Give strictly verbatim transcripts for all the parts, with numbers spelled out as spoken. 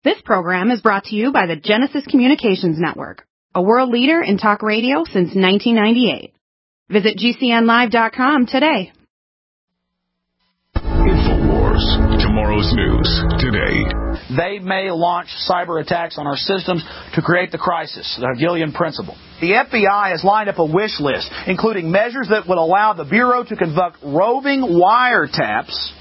This program is brought to you by the Genesis Communications Network, a world leader in talk radio since nineteen ninety-eight. Visit G C N live dot com today. InfoWars, tomorrow's news today. They may launch cyber attacks on our systems to create the crisis, the Hegelian principle. The F B I has lined up a wish list, including measures that would allow the Bureau to conduct roving wiretaps,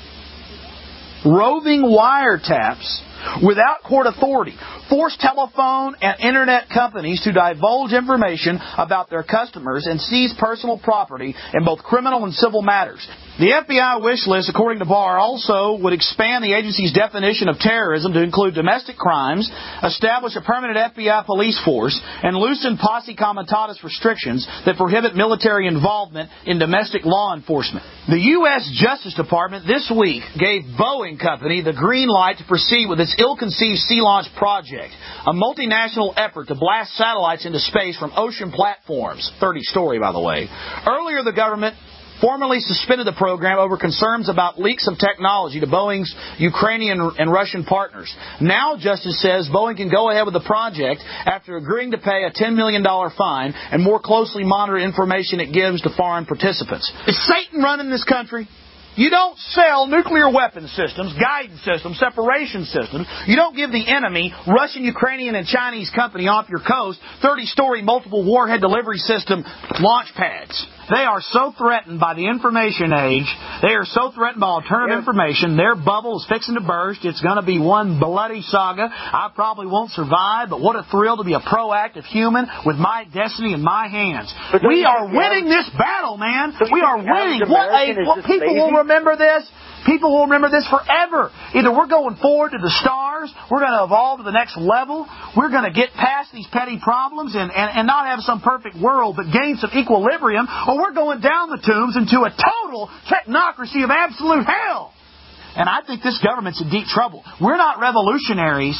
roving wiretaps, without court authority, force telephone and internet companies to divulge information about their customers and seize personal property in both criminal and civil matters. The F B I wish list, according to Barr, also would expand the agency's definition of terrorism to include domestic crimes, establish a permanent F B I police force, and loosen posse comitatus restrictions that prohibit military involvement in domestic law enforcement. The U S Justice Department this week gave Boeing Company the green light to proceed with its ill-conceived sea launch project, a multinational effort to blast satellites into space from ocean platforms. thirty story, by the way. Earlier, the government formally suspended the program over concerns about leaks of technology to Boeing's Ukrainian and Russian partners. Now, Justice says Boeing can go ahead with the project after agreeing to pay a ten million dollars fine and more closely monitor information it gives to foreign participants. Is Satan running this country? You don't sell nuclear weapon systems, guidance systems, separation systems. You don't give the enemy, Russian, Ukrainian, and Chinese company off your coast, thirty story multiple warhead delivery system launch pads. They are so threatened by the information age. They are so threatened by alternative yes. information. Their bubble is fixing to burst. It's going to be one bloody saga. I probably won't survive, but what a thrill to be a proactive human with my destiny in my hands. We are winning this battle, man. We are winning. What a, what people will remember this. People will remember this forever. Either we're going forward to the stars, we're going to evolve to the next level, we're going to get past these petty problems and, and, and not have some perfect world, but gain some equilibrium, or we're going down the tubes into a total technocracy of absolute hell. And I think this government's in deep trouble. We're not revolutionaries.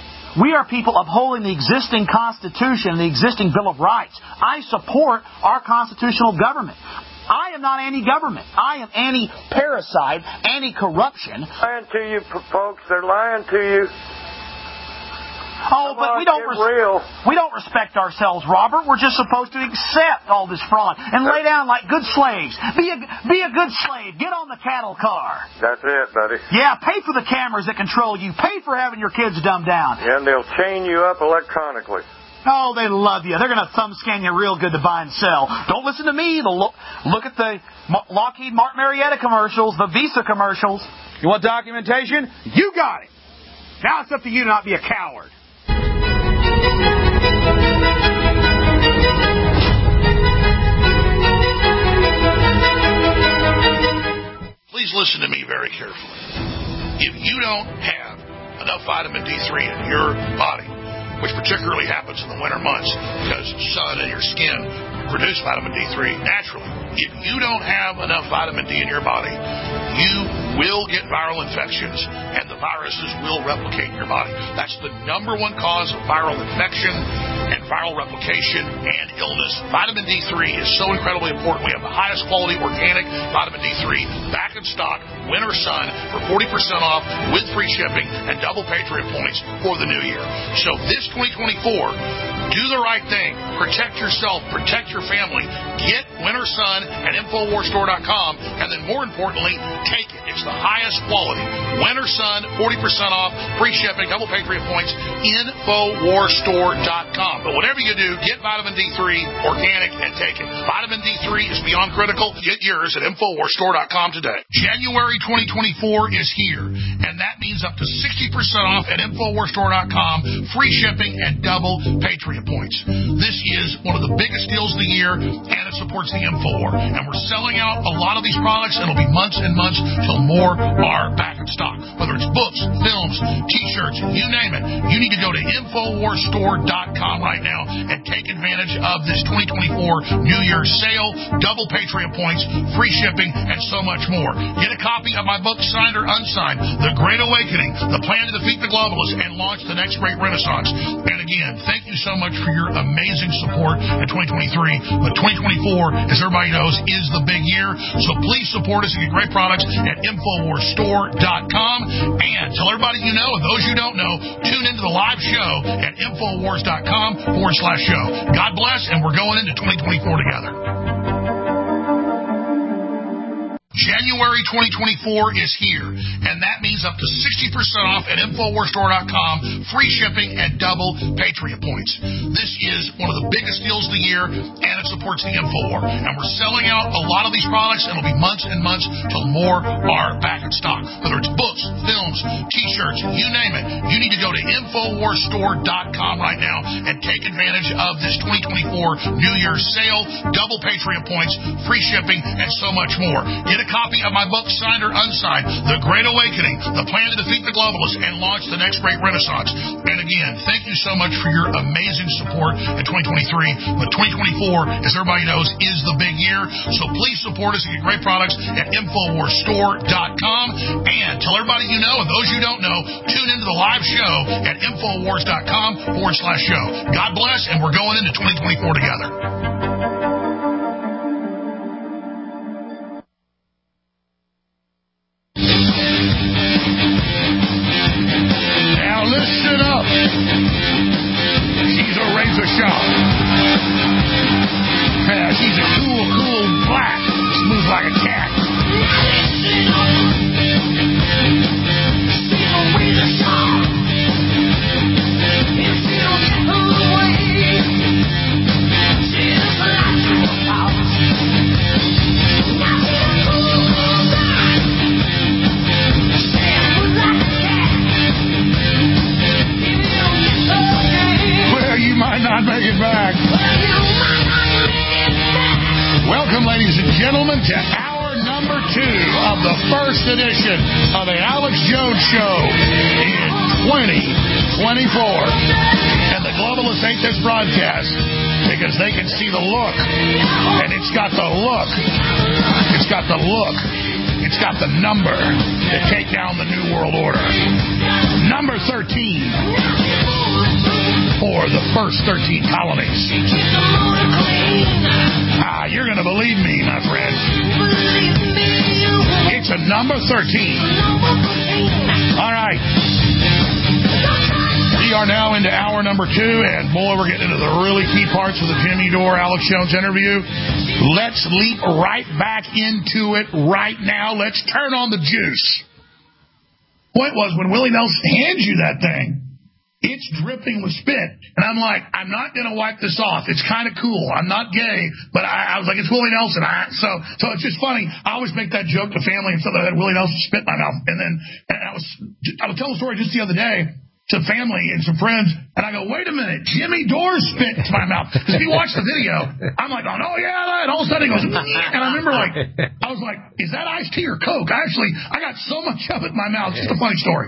We are people upholding the existing Constitution, the existing Bill of Rights. I support our constitutional government. I am not anti-government. I am anti-parasite, anti-corruption. Lying to you, folks. They're lying to you. Oh, but we don't res- we don't respect ourselves, Robert. We're just supposed to accept all this fraud and lay down like good slaves. Be a be a good slave. Get on the cattle car. That's it, buddy. Yeah, pay for the cameras that control you. Pay for having your kids dumbed down. Yeah, and they'll chain you up electronically. Oh, they love you. They're going to thumb scan you real good to buy and sell. Don't listen to me. Look, look at the Lockheed Martin Marietta commercials, the Visa commercials. You want documentation? You got it. Now it's up to you to not be a coward. Please listen to me very carefully. If you don't have enough vitamin D three in your body, which particularly happens in the winter months because sun and your skin produce vitamin D three naturally. If you don't have enough vitamin D in your body, you will get viral infections and the viruses will replicate in your body. That's the number one cause of viral infection and viral replication and illness. Vitamin D three is so incredibly important. We have the highest quality organic vitamin D three back in stock, Winter Sun, for forty percent off with free shipping and double Patriot points for the new year. So this twenty twenty-four, do the right thing. Protect yourself. Protect your family. Get Winter Sun at Infowars Store dot com, and then more importantly, take it. It's the highest quality. Winter Sun, forty percent off, free shipping, double Patriot points, Infowars Store dot com. But whatever you do, get vitamin D three, organic, and take it. Vitamin D three is beyond critical. Get yours at Infowars Store dot com today. January twenty twenty-four is here, and that means up to sixty percent off at Infowars Store dot com, free shipping, and double Patriot points. This is one of the biggest deals of the year, and it supports the InfoWar. And we're selling out a lot of these products, and it'll be months and months till more are back in stock. Whether it's books, films, T-shirts, you name it, you need to go to Infowars Store dot com right now and take advantage of this twenty twenty-four New Year's sale, double Patriot points, free shipping, and so much more. Get a copy of my book, signed or unsigned, The Great Awakening, The Plan to Defeat the Globalists, and Launch the Next Great Renaissance. And again, thank you so much for your amazing support in twenty twenty-three. But twenty twenty-four, as everybody knows, is the big year. So please support us and get great products at Infowars Store dot com. And tell everybody you know, and those you you don't know, tune into the live show at Infowars.com forward slash show. God bless, and we're going into twenty twenty-four together. January twenty twenty-four is here, and that means up to sixty percent off at Infowars Store dot com, free shipping, and double Patriot points. This is one of the biggest deals of the year, and it supports the Infowar. And we're selling out a lot of these products, and it'll be months and months till more are back in stock. Whether it's books, films, T-shirts, you name it, you need to go to Infowars Store dot com right now and take advantage of this twenty twenty-four New Year's sale, double Patriot points, free shipping, and so much more. Get a copy of my book, signed or unsigned, The Great Awakening, The Plan to Defeat the Globalists and Launch the Next Great Renaissance. And again, thank you so much for your amazing support in twenty twenty-three. But twenty twenty-four, as everybody knows, is the big year. So please support us and get great products at Infowars Store dot com. And tell everybody you know, and those you don't know, tune into the live show at Infowars dot com forward slash show. God bless, and we're going into twenty twenty-four together. Listen up. She's a razor sharp. Yeah, she's a cool, cool black. Smooth like a cat. Listen up. She's a razor sharp. If she don't get her way, she's like a house. Now she's a cool, cool black. She's like a cat. Well, you might not make it back. Welcome, ladies and gentlemen, to hour number two of the first edition of the Alex Jones Show in twenty twenty-four. And the globalists hate this broadcast because they can see the look. And it's got the look. It's got the look. It's got the number to take down the New World Order. Number thirteen for the first thirteen colonies. Ah, you're going to believe me, my friend. It's a number thirteen. All right. We are now into hour number two, and boy, we're getting into the really key parts of the Jimmy Dore, Alex Jones interview. Let's leap right back into it right now. Let's turn on the juice. Point was, when Willie Nelson hands you that thing, it's dripping with spit. And I'm like, I'm not going to wipe this off. It's kind of cool. I'm not gay, but I, I was like, it's Willie Nelson. I, so so it's just funny. I always make that joke to family and stuff. I had Willie Nelson spit in my mouth. And then and I was I was telling a story just the other day to family and some friends, and I go, wait a minute, Jimmy Dore spit into my mouth. Because if you watch the video, I'm like, oh, no, yeah, and all of a sudden he goes, and I remember, like, I was like, is that iced tea or Coke? I actually, I got so much of it in my mouth. It's just a funny story.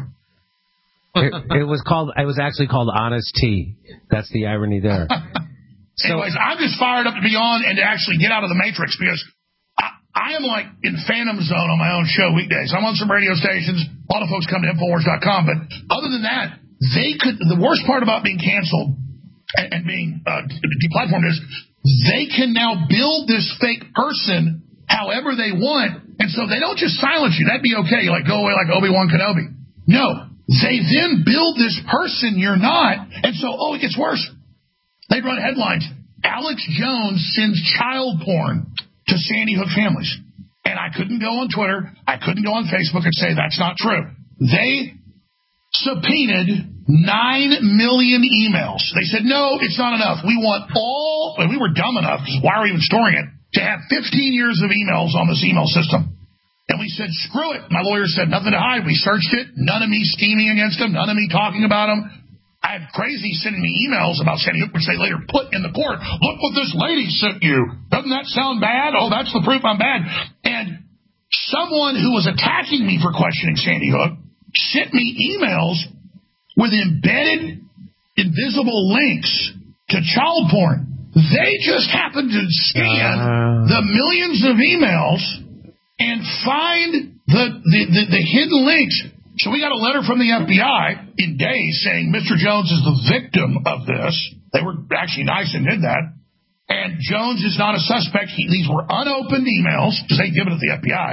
It, it was called, it was actually called Honest Tea. That's the irony there. So, anyways, I'm just fired up to be on and to actually get out of the matrix, because I, I am like in Phantom Zone on my own show weekdays. I'm on some radio stations. A lot of folks come to Infowars dot com, but other than that, they could. The worst part about being canceled and, and being uh, deplatformed is they can now build this fake person however they want, and so they don't just silence you. That'd be okay. You like go away like Obi-Wan Kenobi. No, they then build this person you're not, and so oh, it gets worse. They'd run headlines: Alex Jones sends child porn to Sandy Hook families, and I couldn't go on Twitter, I couldn't go on Facebook and say that's not true. They subpoenaed nine million emails. They said, no, it's not enough. We want all, and we were dumb enough, why are we even storing it, to have fifteen years of emails on this email system. And we said, screw it. My lawyer said, nothing to hide. We searched it. None of me scheming against him. None of me talking about him. I had crazy sending me emails about Sandy Hook, which they later put in the court. Look what this lady sent you. Doesn't that sound bad? Oh, that's the proof I'm bad. And someone who was attacking me for questioning Sandy Hook sent me emails with embedded invisible links to child porn. They just happened to scan uh. the millions of emails and find the, the, the, the hidden links. So we got a letter from the F B I in days saying Mister Jones is the victim of this. They were actually nice and did that. And Jones is not a suspect. He, these were unopened emails because they give it to the F B I.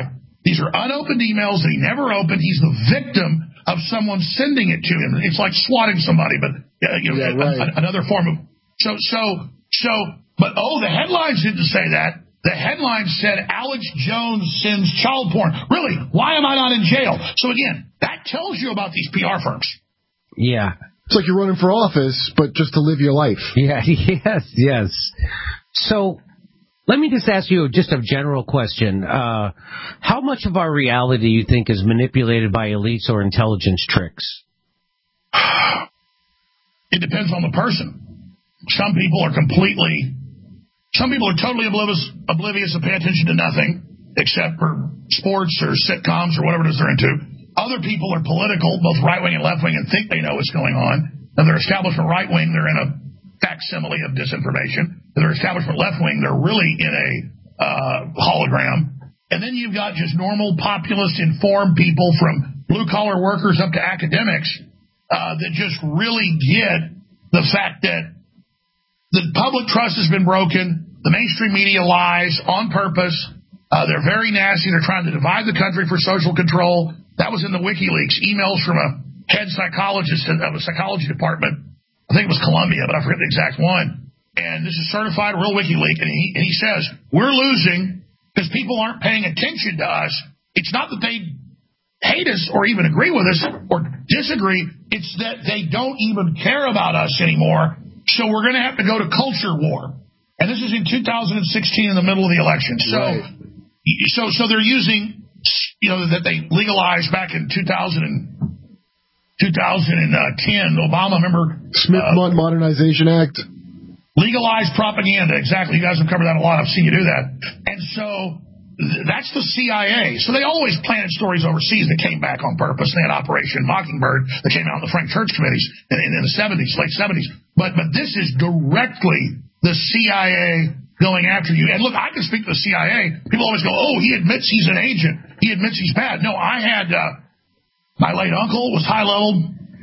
These are unopened emails that he never opened. He's the victim of someone sending it to him. It's like swatting somebody, but uh, you know, yeah, right. a, a, another form of so so so. But oh, the headlines didn't say that. The headline said Alex Jones sends child porn. Really? Why am I not in jail? So again, that tells you about these P R firms. Yeah. It's like you're running for office, but just to live your life. Yeah, yes, yes. So let me just ask you just a general question. Uh, how much of our reality do you think is manipulated by elites or intelligence tricks? It depends on the person. Some people are completely... Some people are totally oblivious, oblivious and pay attention to nothing except for sports or sitcoms or whatever it is they're into. Other people are political, both right-wing and left-wing, and think they know what's going on. If they're establishment right-wing, they're in a facsimile of disinformation. If they're establishment left-wing, they're really in a uh, hologram. And then you've got just normal, populist, informed people from blue-collar workers up to academics uh, that just really get the fact that the public trust has been broken. The mainstream media lies on purpose. Uh, they're very nasty. They're trying to divide the country for social control. That was in the WikiLeaks. Emails from a head psychologist of a psychology department. I think it was Columbia, but I forget the exact one. And this is certified real WikiLeaks. And he, and he says, we're losing because people aren't paying attention to us. It's not that they hate us or even agree with us or disagree. It's that they don't even care about us anymore. So we're going to have to go to culture war. And this is in two thousand sixteen in the middle of the election. So, right. so, so they're using, you know, that they legalized back in two thousand, two thousand ten. Obama, remember? Smith-Mundt uh, Modernization Act. Legalized propaganda. Exactly. You guys have covered that a lot. I've seen you do that. And so th- that's the C I A. So they always planted stories overseas that came back on purpose. They had Operation Mockingbird that came out in the Frank Church committees in, in, in the seventies, late seventies. But, but this is directly the C I A going after you. And look, I can speak to the C I A. People always go, oh, he admits he's an agent. He admits he's bad. No, I had, uh, my late uncle was high level,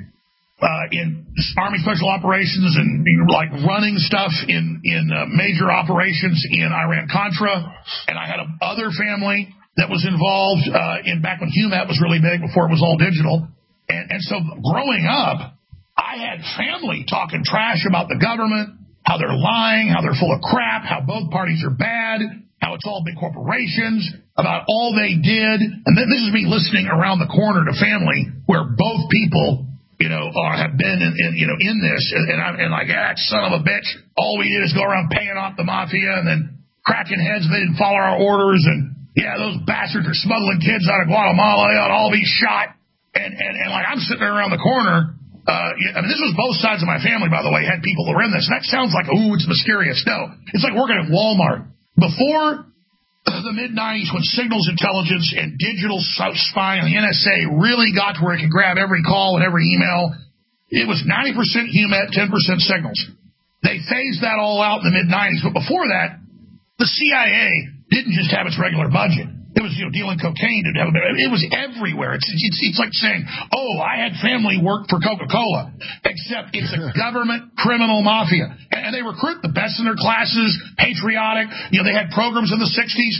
uh, in Army Special Operations and like running stuff in, in uh, major operations in Iran-Contra. And I had a other family that was involved, uh, in back when HUMAT was really big before it was all digital. And, and so growing up, I had family talking trash about the government, how they're lying, how they're full of crap, how both parties are bad, how it's all big corporations, about all they did. And then this is me listening around the corner to family where both people, you know, are, have been in, in, you know, in this. And, and I'm and like, ah, son of a bitch, all we did is go around paying off the mafia and then cracking heads. They didn't follow our orders. And, yeah, those bastards are smuggling kids out of Guatemala. They ought to all be shot. And, and, and like, I'm sitting there around the corner. Uh, I mean, this was both sides of my family, by the way, had people that were in this. And that sounds like, ooh, it's mysterious. No, it's like working at Walmart. Before the mid nineties, when signals intelligence and digital spying and the N S A really got to where it could grab every call and every email, it was ninety percent HUMAT, ten percent signals. They phased that all out in the mid nineties. But before that, the C I A didn't just have its regular budget. It was, you know, dealing cocaine. It was everywhere. It's, it's it's like saying, oh, I had family work for Coca-Cola, except it's a government criminal mafia. And they recruit the best in their classes, patriotic. You know, they had programs in the sixties.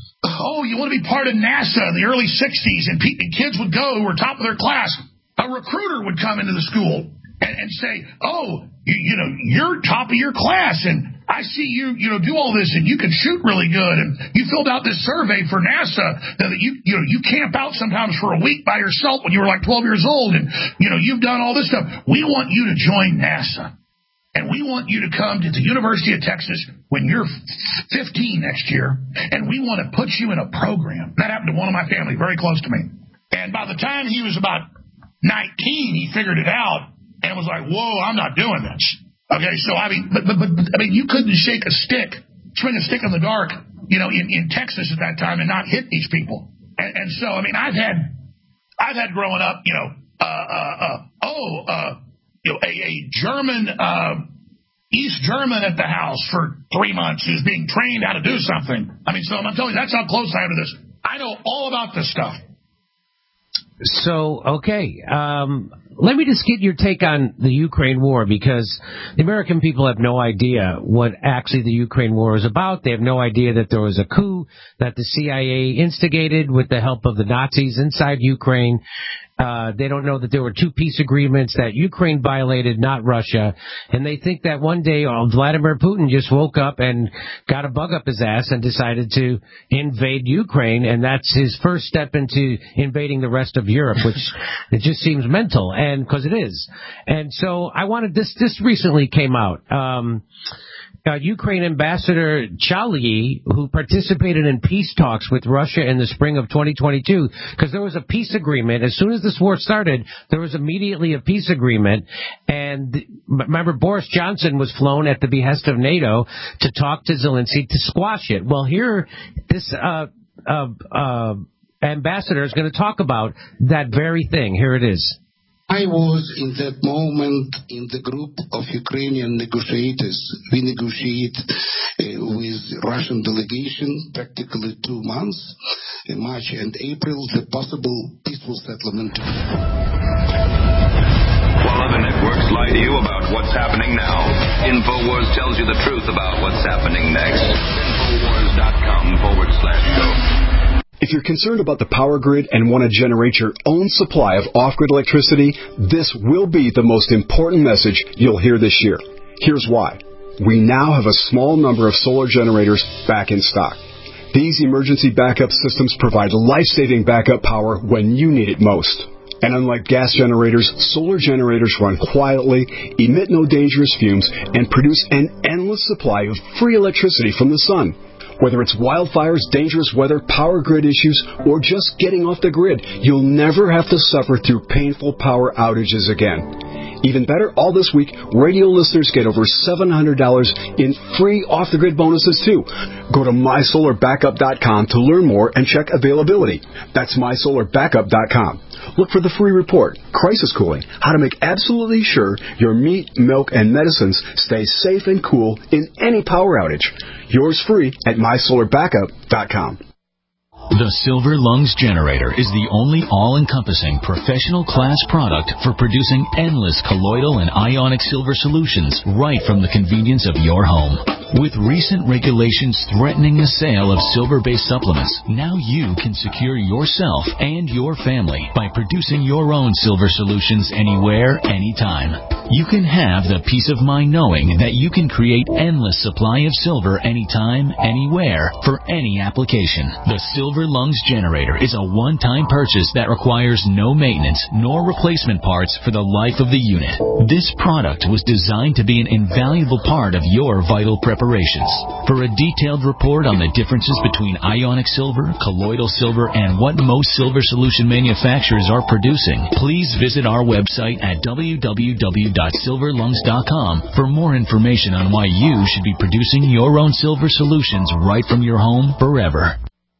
Oh, you want to be part of NASA in the early sixties, and, pe- and kids would go who were top of their class. A recruiter would come into the school and, and say, oh, you, you know, you're top of your class, and I see you, you know, do all this, and you can shoot really good, and you filled out this survey for NASA that you, you know, you camp out sometimes for a week by yourself when you were like twelve years old, and, you know, you've done all this stuff. We want you to join NASA, and we want you to come to the University of Texas when you're fifteen next year, and we want to put you in a program. That happened to one of my family very close to me. And by the time he was about nineteen, he figured it out and was like, whoa, I'm not doing this. Okay, so I mean, but, but, but I mean, you couldn't shake a stick, swing a stick in the dark, you know, in, in Texas at that time and not hit these people. And, and so, I mean, I've had, I've had growing up, you know, uh, uh, uh oh, uh, you know, a, a German, uh, East German at the house for three months who's being trained how to do something. I mean, so I'm telling you, that's how close I am to this. I know all about this stuff. So, okay, um, let me just get your take on the Ukraine war, because the American people have no idea what actually the Ukraine war is about. They have no idea that there was a coup that the C I A instigated with the help of the Nazis inside Ukraine. Uh, they don't know that there were two peace agreements that Ukraine violated, not Russia. And they think that one day uh, Vladimir Putin just woke up and got a bug up his ass and decided to invade Ukraine. And that's his first step into invading the rest of Europe, which it just seems mental. And because it is. And so I wanted this, this recently came out. Um, Uh, Ukraine Ambassador Chaly, who participated in peace talks with Russia in the spring of twenty twenty-two, because there was a peace agreement. As soon as this war started, there was immediately a peace agreement. And remember, Boris Johnson was flown at the behest of NATO to talk to Zelensky to squash it. Well, here, this uh, uh, uh, ambassador is going to talk about that very thing. Here it is. I was in that moment in the group of Ukrainian negotiators. We negotiate uh, with Russian delegation practically two months, in March and April, the possible peaceful settlement. While other networks lie to you about what's happening now, InfoWars tells you the truth about what's happening next. Infowars.com forward slash go. If you're concerned about the power grid and want to generate your own supply of off-grid electricity, this will be the most important message you'll hear this year. Here's why. We now have a small number of solar generators back in stock. These emergency backup systems provide life-saving backup power when you need it most. And unlike gas generators, solar generators run quietly, emit no dangerous fumes, and produce an endless supply of free electricity from the sun. Whether it's wildfires, dangerous weather, power grid issues, or just getting off the grid, you'll never have to suffer through painful power outages again. Even better, all this week, radio listeners get over seven hundred dollars in free off-the-grid bonuses, too. Go to my solar backup dot com to learn more and check availability. That's my solar backup dot com. Look for the free report, Crisis Cooling, how to make absolutely sure your meat, milk, and medicines stay safe and cool in any power outage. Yours free at my solar backup dot com. The Silver Lungs Generator is the only all-encompassing professional class product for producing endless colloidal and ionic silver solutions right from the convenience of your home. With recent regulations threatening the sale of silver-based supplements, now you can secure yourself and your family by producing your own silver solutions anywhere, anytime. You can have the peace of mind knowing that you can create endless supply of silver anytime, anywhere, for any application. The Silver Lungs Generator is a one-time purchase that requires no maintenance nor replacement parts for the life of the unit. This product was designed to be an invaluable part of your vital preparations. For a detailed report on the differences between ionic silver, colloidal silver, and what most silver solution manufacturers are producing, please visit our website at w w w dot silver lungs dot com for more information on why you should be producing your own silver solutions right from your home forever.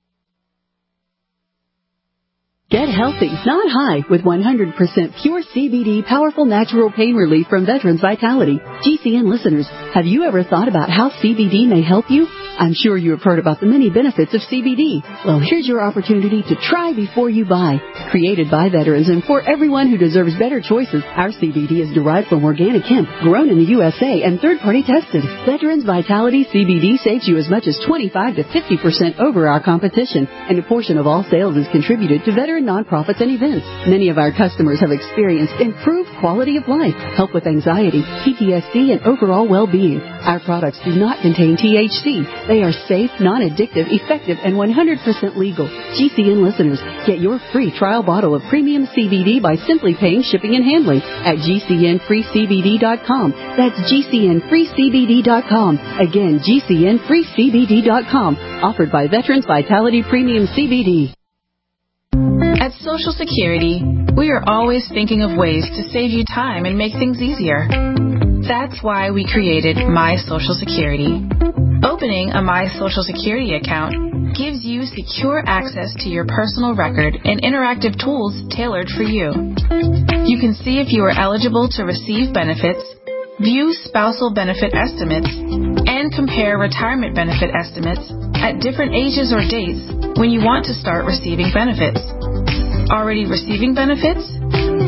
Get healthy, not high, with one hundred percent pure C B D powerful natural pain relief from Veterans Vitality. G C N listeners, have you ever thought about how C B D may help you? I'm sure you have heard about the many benefits of C B D. Well, here's your opportunity to try before you buy. Created by veterans and for everyone who deserves better choices, our C B D is derived from organic hemp, grown in the U S A, and third-party tested. Veterans Vitality C B D saves you as much as twenty-five to fifty percent over our competition, and a portion of all sales is contributed to veteran nonprofits and events. Many of our customers have experienced improved quality of life, help with anxiety, P T S D, and overall well-being. Our products do not contain T H C. They are safe, non-addictive, effective, and one hundred percent legal. G C N listeners, get your free trial bottle of premium C B D by simply paying shipping and handling at G C N free C B D dot com. That's G C N free C B D dot com. Again, G C N free C B D dot com. Offered by Veterans Vitality Premium C B D. At Social Security, we are always thinking of ways to save you time and make things easier. That's why we created My Social Security. Opening a My Social Security account gives you secure access to your personal record and interactive tools tailored for you. You can see if you are eligible to receive benefits, view spousal benefit estimates, and compare retirement benefit estimates at different ages or dates when you want to start receiving benefits. Already receiving benefits?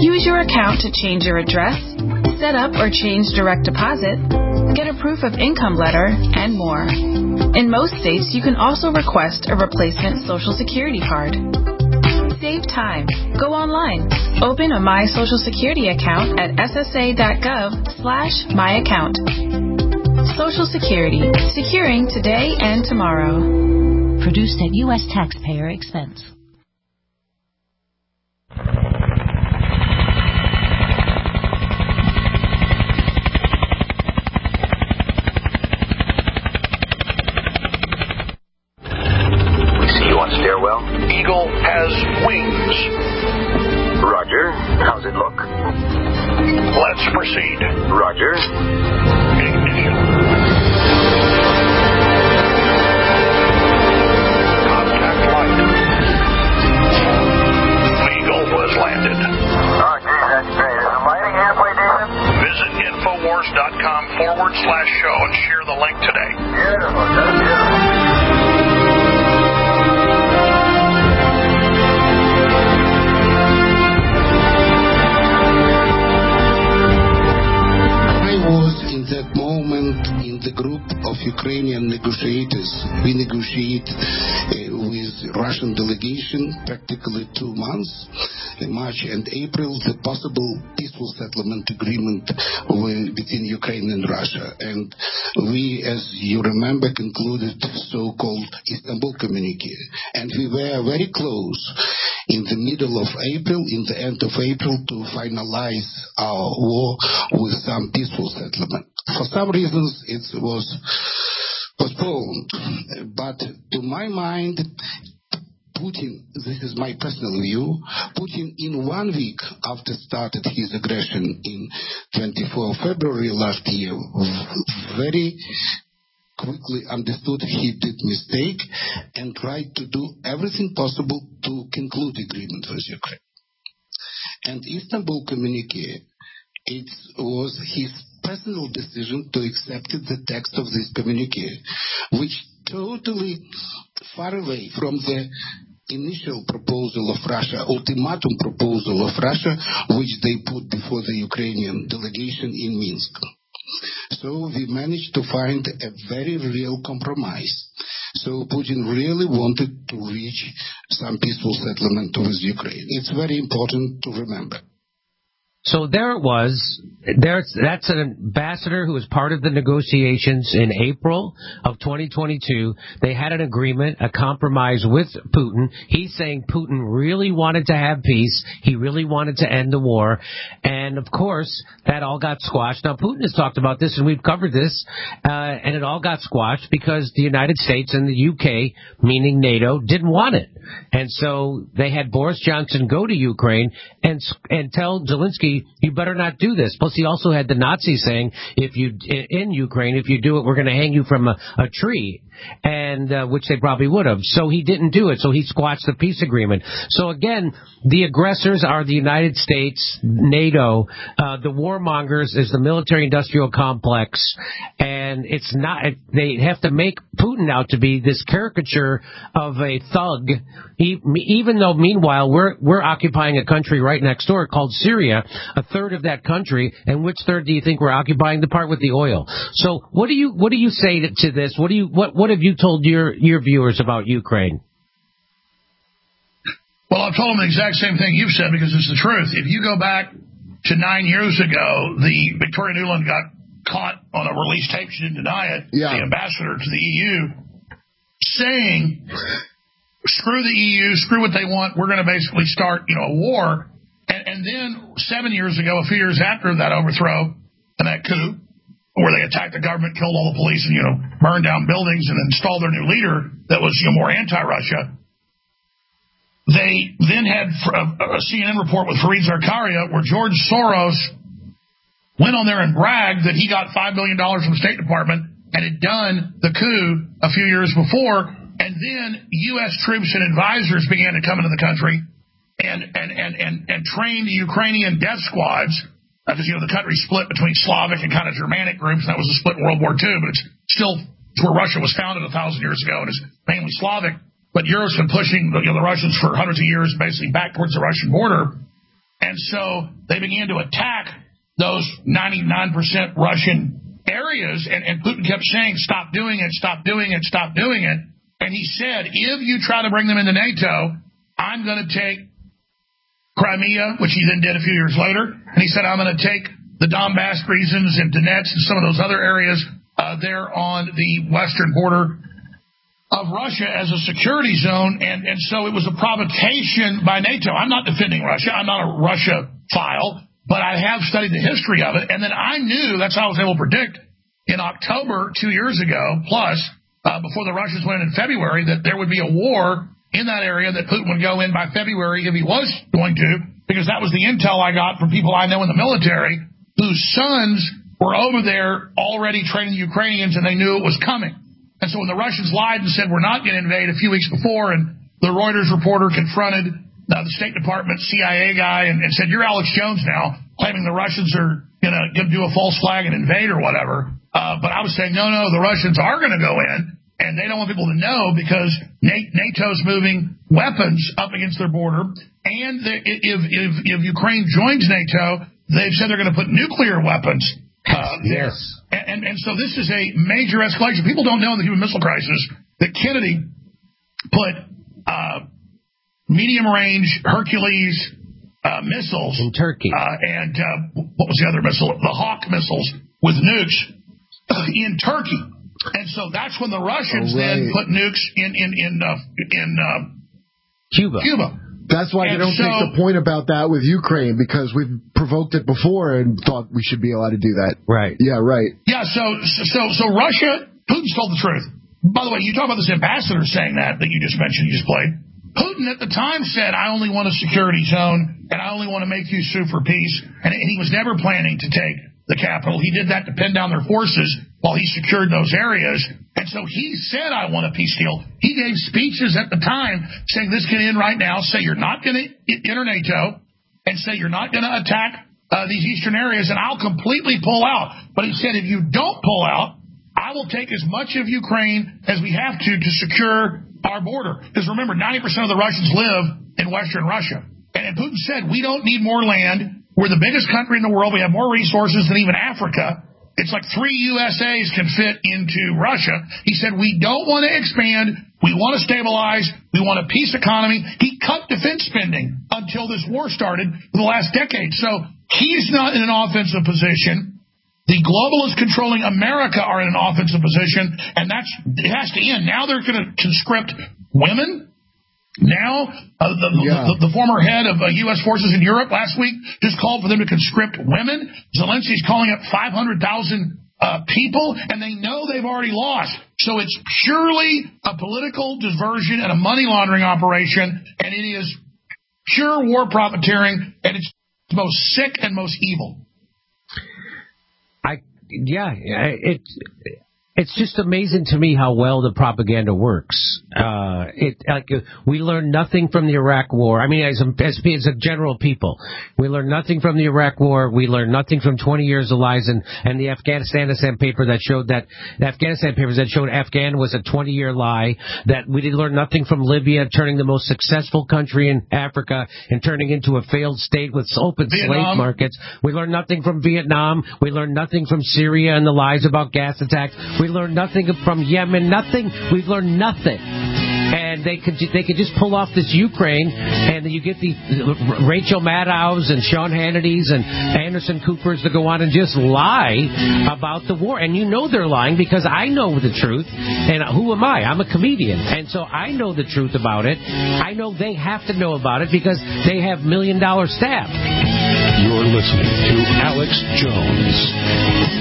Use your account to change your address, set up or change direct deposit, get a proof of income letter, and more. In most states, you can also request a replacement Social Security card. Save time. Go online. Open a My Social Security account at ssa.gov slash my account. Social Security. Securing today and tomorrow. Produced at U S taxpayer expense. Stairwell. Eagle has wings. Roger. How's it look? Let's proceed. Roger. Ignition. Contact light. Eagle has landed. Oh, geez, that's great. Is the lighting halfway decent? Visit Infowars.com forward slash show and share the link today. Beautiful. That's beautiful. In that moment, in the group of Ukrainian negotiators, we negotiate uh, with Russian delegation practically two months, uh, March and April, the possible peaceful settlement agreement with, between Ukraine and Russia. And we, as you remember, concluded so-called Istanbul communique. And we were very close in the middle of April, in the end of April, to finalize our war with some peaceful settlement. For some reasons, it was postponed. But to my mind, Putin, this is my personal view, Putin in one week after started his aggression in twenty-fourth of February last year, very quickly understood he did mistake and tried to do everything possible to conclude agreement with Ukraine. And Istanbul communique, it was his personal decision to accept the text of this communique, which totally far away from the initial proposal of Russia, ultimatum proposal of Russia, which they put before the Ukrainian delegation in Minsk. So we managed to find a very real compromise. So Putin really wanted to reach some peaceful settlement with Ukraine. It's very important to remember. So there it was. There's, that's an ambassador who was part of the negotiations in April of twenty twenty-two. They had an agreement, a compromise with Putin. He's saying Putin really wanted to have peace. He really wanted to end the war. And, of course, that all got squashed. Now, Putin has talked about this, and we've covered this, uh, and it all got squashed because the United States and the U K, meaning NATO, didn't want it. And so they had Boris Johnson go to Ukraine and and tell Zelensky, you better not do this. Plus, he also had the Nazis saying, if you in Ukraine, if you do it, we're going to hang you from a, a tree, and uh, which they probably would have. So he didn't do it. So he squashed the peace agreement. So again, the aggressors are the United States, NATO. Uh, the warmongers is the military-industrial complex, and it's not. They have to make Putin out to be this caricature of a thug, even though meanwhile we're we're occupying a country right next door called Syria, a third of that country. And which third do you think we're occupying? The part with the oil. So what do you what do you say to, to this? What do you what what have you told your your viewers about Ukraine? Well, I've told them the exact same thing you've said because it's the truth. If you go back to nine years ago, the Victoria Nuland got caught on a release tape. She didn't deny it. Yeah. The ambassador to the E U saying, screw the E U, screw what they want. We're going to basically start, you know, a war. And, and then seven years ago, a few years after that overthrow and that coup, where they attacked the government, killed all the police, and, you know, burned down buildings and installed their new leader that was, you know, more anti-Russia. They then had a C N N report with Fareed Zakaria where George Soros went on there and bragged that he got five billion dollars from the State Department and had done the coup a few years before. And then U S troops and advisors began to come into the country and and and and, and train the Ukrainian death squads, because, you know, the country split between Slavic and kind of Germanic groups. That was a split in World War Two, but it's still it's where Russia was founded a thousand years ago, and it's mainly Slavic. But Europe's been pushing the, you know, the Russians for hundreds of years, basically back towards the Russian border. And so they began to attack those ninety-nine percent Russian areas, and, and Putin kept saying, stop doing it, stop doing it, stop doing it. And he said, if you try to bring them into NATO, I'm going to take Crimea, which he then did a few years later. And he said, I'm going to take the Donbass regions and Donetsk and some of those other areas uh, there on the western border of Russia as a security zone. And, and so it was a provocation by NATO. I'm not defending Russia. I'm not a Russia file, but I have studied the history of it. And then I knew, that's how I was able to predict in October two years ago, plus uh, before the Russians went in in February, that there would be a war in that area, that Putin would go in by February if he was going to, because that was the intel I got from people I know in the military whose sons were over there already training the Ukrainians, and they knew it was coming. And so when the Russians lied and said we're not going to invade a few weeks before, and the Reuters reporter confronted uh, the State Department C I A guy and, and said, you're Alex Jones now, claiming the Russians are going to do a false flag and invade or whatever. Uh, but I was saying, no, no, the Russians are going to go in, and they don't want people to know because NATO's moving weapons up against their border. And the, if, if, if Ukraine joins NATO, they've said they're going to put nuclear weapons uh, there. Yes. And, and, and so this is a major escalation. People don't know in the Cuban Missile Crisis that Kennedy put uh, medium-range Hercules uh, missiles in Turkey, uh, and uh, what was the other missile? The Hawk missiles with nukes in Turkey. And so that's when the Russians oh, right. then put nukes in in in uh, in uh, Cuba. Cuba. That's why and they don't so, take the point about that with Ukraine, because we've provoked it before and thought we should be allowed to do that. Right. Yeah, right. Yeah, so so so Russia, Putin's told the truth. By the way, you talk about this ambassador saying that, that you just mentioned, you just played. Putin at the time said, I only want a security zone, and I only want to make you sue for peace. And he was never planning to take the capital. He did that to pin down their forces while he secured those areas. And so he said, I want a peace deal. He gave speeches at the time saying this can end right now, say you're not going to enter NATO, and say you're not going to attack uh, these eastern areas, and I'll completely pull out. But he said, if you don't pull out, I will take as much of Ukraine as we have to to secure our border. Because remember, ninety percent of the Russians live in western Russia. And, and Putin said, we don't need more land. We're the biggest country in the world. We have more resources than even Africa. It's like three U S As can fit into Russia. He said, we don't want to expand. We want to stabilize. We want a peace economy. He cut defense spending until this war started for the last decade. So he's not in an offensive position. The globalists controlling America are in an offensive position, and that's it has to end. Now they're going to conscript women. Now, uh, the, yeah. the, the former head of uh, U S forces in Europe last week just called for them to conscript women. Zelensky's calling up five hundred thousand uh, people, and they know they've already lost. So it's purely a political diversion and a money laundering operation, and it is pure war profiteering, and it's most sick and most evil. I yeah, it it's just amazing to me how well the propaganda works. Uh, it like we learn nothing from the Iraq War. I mean, as a, as, as a general people, we learn nothing from the Iraq War. We learn nothing from twenty years of lies and, and the Afghanistan paper that showed that the Afghanistan papers that showed Afghan was a twenty-year lie. That we did learn nothing from Libya turning the most successful country in Africa and turning into a failed state with open Vietnam. slave markets. We learned nothing from Vietnam. We learned nothing from Syria and the lies about gas attacks. We learned nothing from Yemen. Nothing. We've learned nothing. And they could they could just pull off this Ukraine, and you get the Rachel Maddows and Sean Hannity's and Anderson Coopers to go on and just lie about the war. And you know they're lying because I know the truth. And who am I? I'm a comedian. And so I know the truth about it. I know they have to know about it because they have million-dollar staff. You're listening to Alex Jones.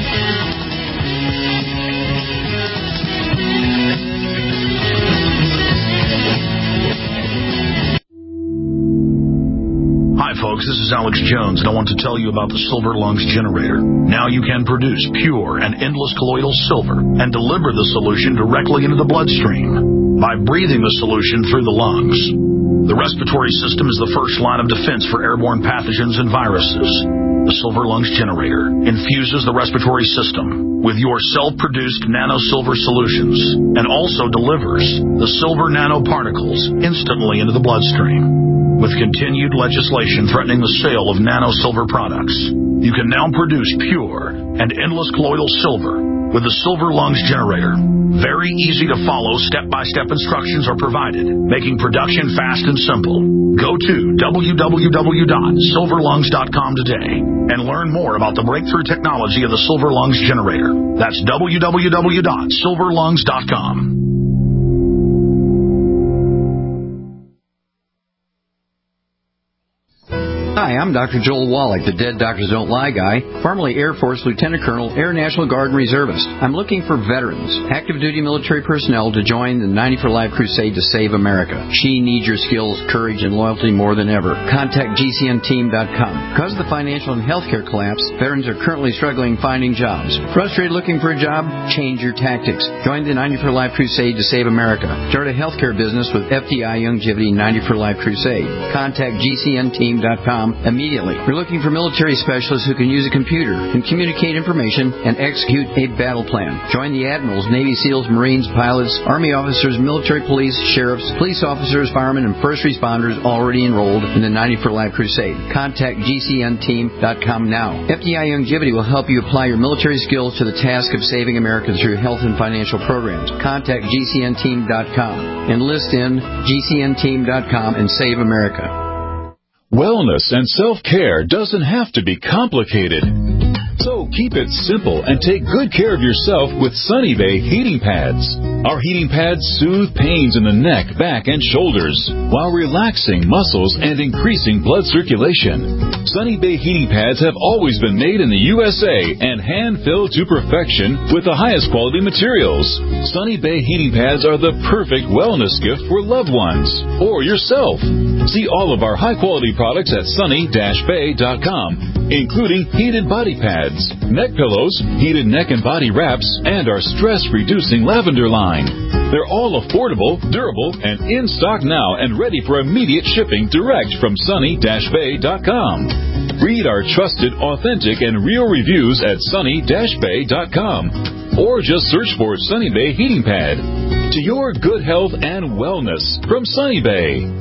Hi folks, this is Alex Jones, and I want to tell you about the Silver Lungs Generator. Now you can produce pure and endless colloidal silver and deliver the solution directly into the bloodstream by breathing the solution through the lungs. The respiratory system is the first line of defense for airborne pathogens and viruses. The Silver Lungs Generator infuses the respiratory system with your self-produced nano-silver solutions and also delivers the silver nanoparticles instantly into the bloodstream. With continued legislation threatening the sale of nano silver products, you can now produce pure and endless colloidal silver with the Silver Lungs generator. Very easy to follow, step-by-step instructions are provided, making production fast and simple. Go to w w w dot silver lungs dot com today and learn more about the breakthrough technology of the Silver Lungs generator. That's w w w dot silver lungs dot com. Hi, I'm Doctor Joel Wallach, the Dead Doctors Don't Lie guy, formerly Air Force Lieutenant Colonel, Air National Guard and Reservist. I'm looking for veterans, active duty military personnel to join the ninety for Life crusade to save America. She needs your skills, courage, and loyalty more than ever. Contact G C N team dot com. Because of the financial and healthcare collapse, veterans are currently struggling finding jobs. Frustrated looking for a job? Change your tactics. Join the ninety for Life crusade to save America. Start a healthcare business with F D I Youngevity ninety for Life crusade. Contact G C N team dot com immediately. We're looking for military specialists who can use a computer and communicate information and execute a battle plan. Join the admirals, Navy SEALs, Marines, pilots, Army officers, military police, sheriffs, police officers, firemen, and first responders already enrolled in the ninety for Life crusade. Contact G C N team dot com now. F D I Youngevity will help you apply your military skills to the task of saving America through health and financial programs. Contact G C N team dot com. Enlist in G C N team dot com and save America. Wellness and self-care doesn't have to be complicated. So keep it simple and take good care of yourself with Sunny Bay heating pads. Our heating pads soothe pains in the neck, back, and shoulders while relaxing muscles and increasing blood circulation. Sunny Bay heating pads have always been made in the U S A and hand-filled to perfection with the highest quality materials. Sunny Bay heating pads are the perfect wellness gift for loved ones or yourself. See all of our high-quality products at sunny dash bay dot com, including heated body pads, neck pillows, heated neck and body wraps, and our stress-reducing lavender line. They're all affordable, durable, and in stock now and ready for immediate shipping direct from sunny dash bay dot com. Read our trusted, authentic, and real reviews at sunny dash bay dot com or just search for Sunny Bay Heating Pad. To your good health and wellness from Sunny Bay.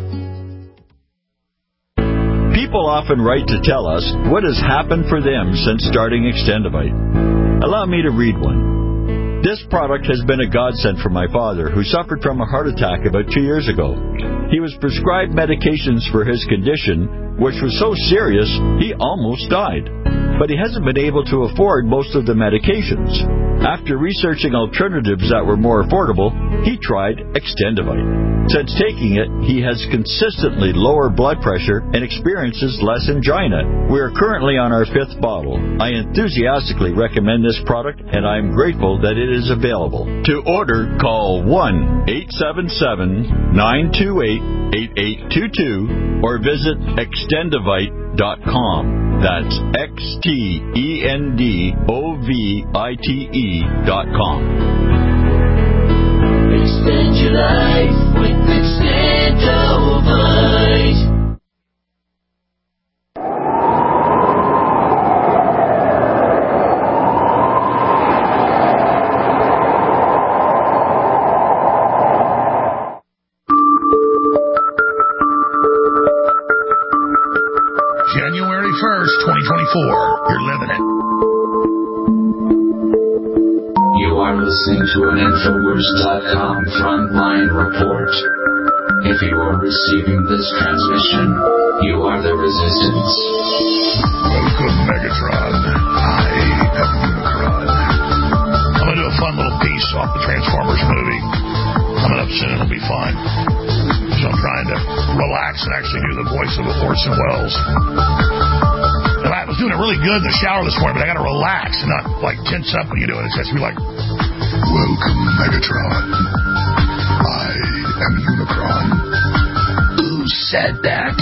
People often write to tell us what has happened for them since starting Extendivite. Allow me to read one. This product has been a godsend for my father, who suffered from a heart attack about two years ago. He was prescribed medications for his condition, which was so serious he almost died. But he hasn't been able to afford most of the medications. After researching alternatives that were more affordable, he tried Extendivite. Since taking it, he has consistently lower blood pressure and experiences less angina. We are currently on our fifth bottle. I enthusiastically recommend this product, and I am grateful that it is available. To order, call one eight seven seven, nine two eight, eight eight two two or visit extendivite dot com. That's X T E N D O V I T E dot com. Extend your life with Extendivite. January first, twenty twenty-four. You're living it. You are listening to an Infowars dot com frontline report. If you are receiving this transmission, you are the resistance. Welcome, Megatron. I am Unicron. I'm going to do a fun little piece off the Transformers movie. Coming up soon, it'll be fine. So I'm trying to relax and actually do the voice of Orson Welles. And I was doing it really good in the shower this morning, but I got to relax and not like tense up when you do it. It has to be like, welcome, Megatron. I am Unicron. Who said that?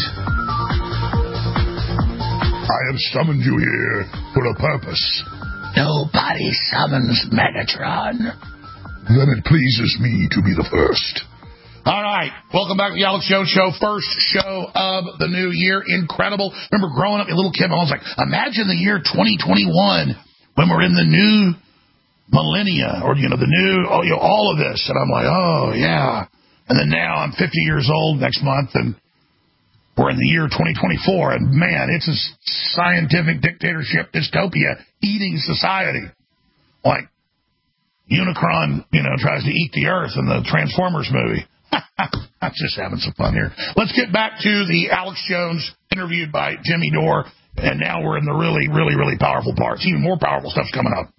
I have summoned you here for a purpose. Nobody summons Megatron. Then it pleases me to be the first. All right. Welcome back to the Alex Jones Show. First show of the new year. Incredible. Remember growing up, a little kid, I was like, imagine the year twenty twenty-one when we're in the new millennia or, you know, the new, oh, you know, all of this. And I'm like, oh, yeah. And then now I'm fifty years old next month, and we're in the year twenty twenty-four, and man, it's a scientific dictatorship dystopia eating society. Like Unicron, you know, tries to eat the Earth in the Transformers movie. I'm just having some fun here. Let's get back to the Alex Jones interviewed by Jimmy Dore, and now we're in the really, really, really powerful parts. Even more powerful stuff's coming up.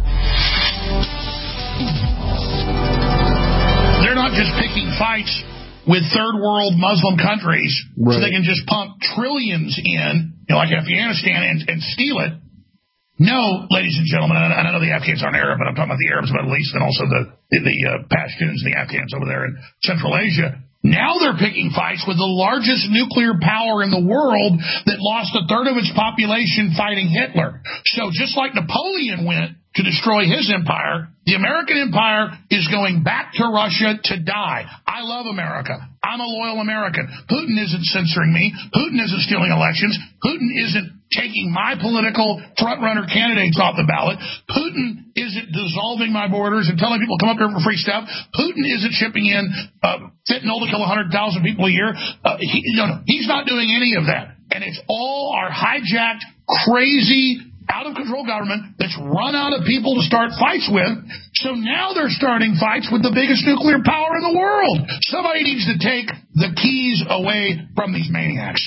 They're not just picking fights with third world Muslim countries right. so they can just pump trillions in, you know, like Afghanistan, and, and steal it. No, ladies and gentlemen, and I know the Afghans aren't Arab, but I'm talking about the Arabs, Middle East, and also the the, the uh, Pashtuns and the Afghans over there in Central Asia. Now they're picking fights with the largest nuclear power in the world that lost a third of its population fighting Hitler. So just like Napoleon went to destroy his empire, the American empire is going back to Russia to die. I love America. I'm a loyal American. Putin isn't censoring me. Putin isn't stealing elections. Putin isn't taking my political front-runner candidates off the ballot. Putin isn't dissolving my borders and telling people to come up here for free stuff. Putin isn't shipping in uh, fentanyl to kill one hundred thousand people a year. Uh, he, no, no, he's not doing any of that. And it's all our hijacked, crazy, out-of-control government that's run out of people to start fights with. So now they're starting fights with the biggest nuclear power in the world. Somebody needs to take the keys away from these maniacs.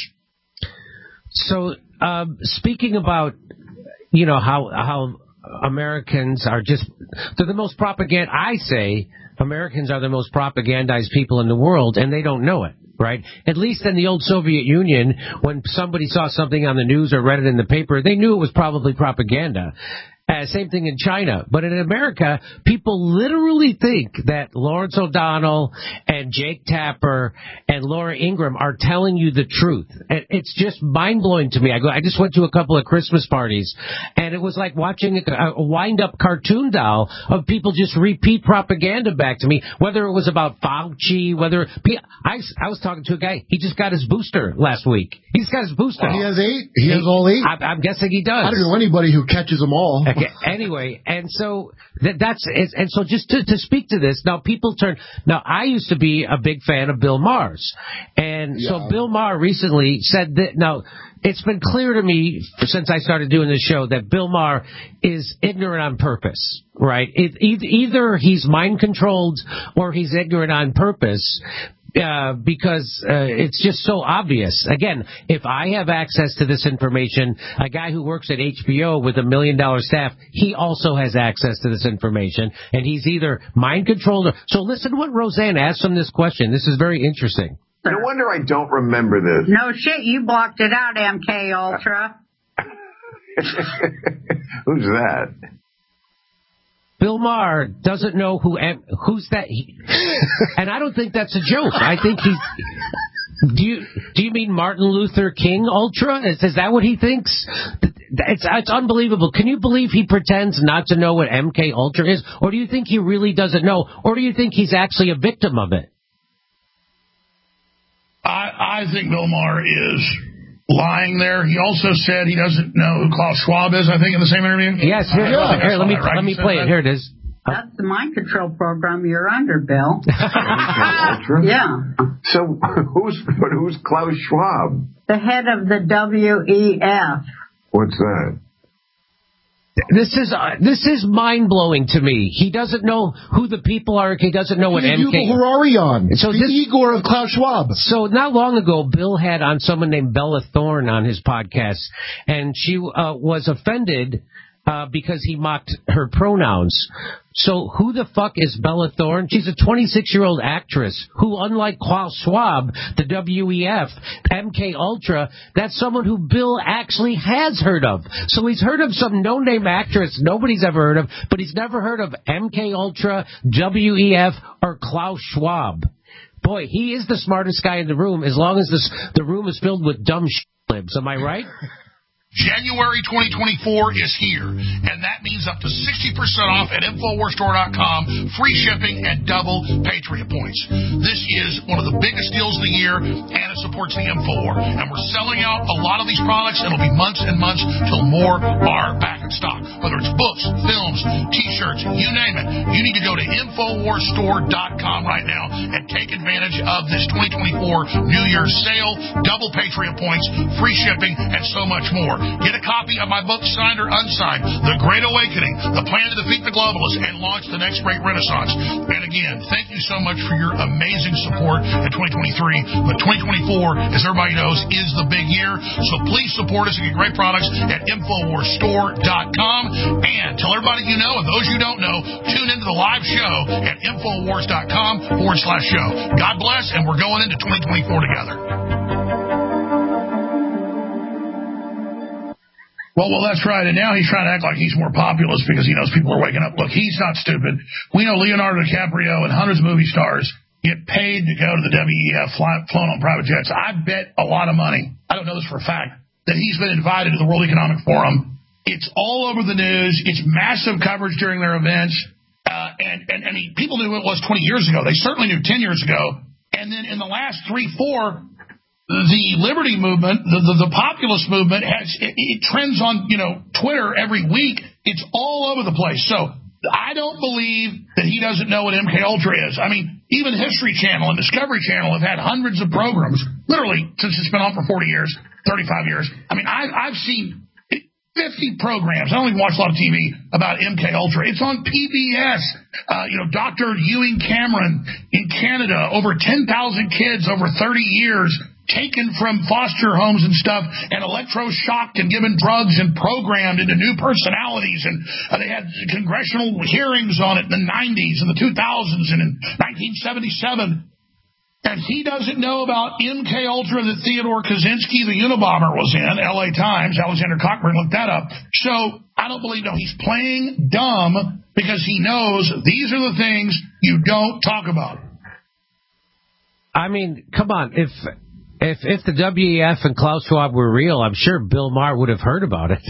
So, um, speaking about, you know, how how Americans are just, they're the most propaganda, I say Americans are the most propagandized people in the world, and they don't know it. Right? At least in the old Soviet Union, when somebody saw something on the news or read it in the paper, they knew it was probably propaganda. Uh, same thing in China. But in America, people literally think that Lawrence O'Donnell and Jake Tapper and Laura Ingraham are telling you the truth. And it's just mind-blowing to me. I go. I just went to a couple of Christmas parties, and it was like watching a, a wind-up cartoon doll of people just repeat propaganda back to me, whether it was about Fauci, whether... I, I was talking to a guy, he just got his booster last week. He just got his booster. He has eight? He, he has all eight? I, I'm guessing he does. I don't know anybody who catches them all. Okay, anyway, and so that, that's and so just to, to speak to this, now people turn. Now I used to be a big fan of Bill Maher's, and yeah. so Bill Maher recently said that. Now it's been clear to me since I started doing this show that Bill Maher is ignorant on purpose. Right? It, either he's mind controlled or he's ignorant on purpose. Uh, because uh, it's just so obvious. Again, if I have access to this information, a guy who works at H B O with a million dollar staff, he also has access to this information, and he's either mind controlled or... So listen to what Roseanne asked him this question. This is very interesting. No wonder I don't remember this. No shit, you blocked it out, M K Ultra. Who's that? Bill Maher doesn't know who who's that, he, and I don't think that's a joke. I think he's. Do you do you mean Martin Luther King Ultra? Is, is that what he thinks? It's it's unbelievable. Can you believe he pretends not to know what M K Ultra is, or do you think he really doesn't know, or do you think he's actually a victim of it? I I think Bill Maher is lying there. He also said he doesn't know who Klaus Schwab is, I think, in the same interview. Yes, here, yeah. here let me right? let me play it. Here it is. That's the mind control program you're under, Bill. Yeah. So who's but who's Klaus Schwab? The head of the W E F. What's that? This is uh, this is mind blowing to me. He doesn't know who the people are. He doesn't know what He's M K. Yuval Harari So the this, Igor of Klaus Schwab. So not long ago, Bill had on someone named Bella Thorne on his podcast, and she uh, was offended uh, because he mocked her pronouns. So who the fuck is Bella Thorne? She's a twenty-six-year-old actress who, unlike Klaus Schwab, the W E F, M K Ultra, that's someone who Bill actually has heard of. So he's heard of some no-name actress nobody's ever heard of, but he's never heard of M K Ultra, W E F, or Klaus Schwab. Boy, he is the smartest guy in the room, as long as this, the room is filled with dumb libs. Am I right? January twenty twenty-four is here, and that means up to sixty percent off at Infowars Store dot com, free shipping, and double Patriot points. This is one of the biggest deals of the year, and it supports the InfoWar. And we're selling out a lot of these products. It'll be months and months till more are back in stock. Whether it's books, films, T-shirts, you name it. You need to go to Infowars Store dot com right now and take advantage of this twenty twenty-four New Year's sale, double Patriot points, free shipping, and so much more. Get a copy of my book, signed or unsigned, The Great Awakening, The Plan to Defeat the Globalists, and launch the next great renaissance. And again, thank you so much for your amazing support in twenty twenty-three. But twenty twenty-four, as everybody knows, is the big year. So please support us and get great products at Infowars Store dot com. And tell everybody you know, and those you don't know, tune into the live show at Infowars dot com forward slash show. God bless, and we're going into twenty twenty-four together. Well, well, that's right. And now he's trying to act like he's more populist because he knows people are waking up. Look, he's not stupid. We know Leonardo DiCaprio and hundreds of movie stars get paid to go to the W E F, fly, flown on private jets. I bet a lot of money, I don't know this for a fact, that he's been invited to the World Economic Forum. It's all over the news. It's massive coverage during their events. Uh, and, and, I mean, people knew what it was twenty years ago. They certainly knew ten years ago. And then in the last three, four, the liberty movement, the, the, the populist movement, has it, it trends on, you know, Twitter every week. It's all over the place. So I don't believe that he doesn't know what M K Ultra is. I mean, even History Channel and Discovery Channel have had hundreds of programs, literally since it's been on for forty years, thirty-five years. I mean, I, I've seen fifty programs. I don't even watch a lot of T V about M K Ultra. It's on P B S. Uh, you know, Doctor Ewing Cameron in Canada, over ten thousand kids over thirty years taken from foster homes and stuff and electroshocked and given drugs and programmed into new personalities. And uh, they had congressional hearings on it in the nineties and the two thousands and in nineteen seventy-seven. And he doesn't know about M K Ultra that Theodore Kaczynski, the Unabomber, was in. L A Times, Alexander Cockburn looked that up. So I don't believe, no, he's playing dumb because he knows these are the things you don't talk about. I mean, come on, if... If if the W E F and Klaus Schwab were real, I'm sure Bill Maher would have heard about it.